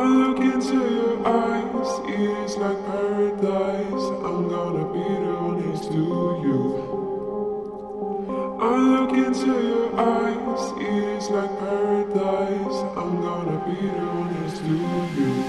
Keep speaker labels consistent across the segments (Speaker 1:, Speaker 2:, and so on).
Speaker 1: look into your eyes, it's like paradise. I'm gonna be honest to you. I look into your eyes, it's like paradise. I'm gonna be honest to you.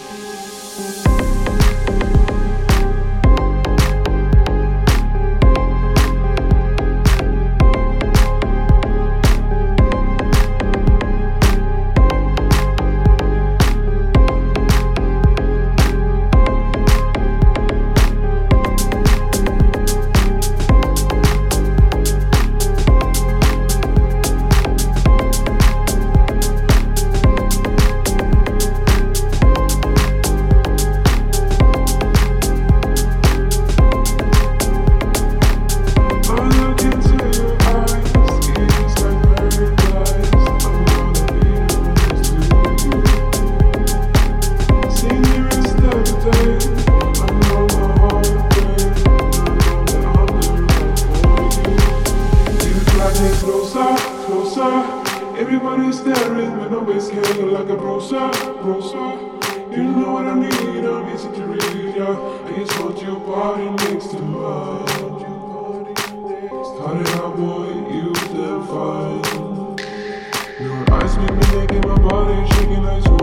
Speaker 1: Everybody's staring when I'm always hanging like a brosa. You know what I need, I'm easy to read, yeah. I just want your body next to mine. Cut it out, boy, you damn fine. Your eyes make me naked, my body shaking like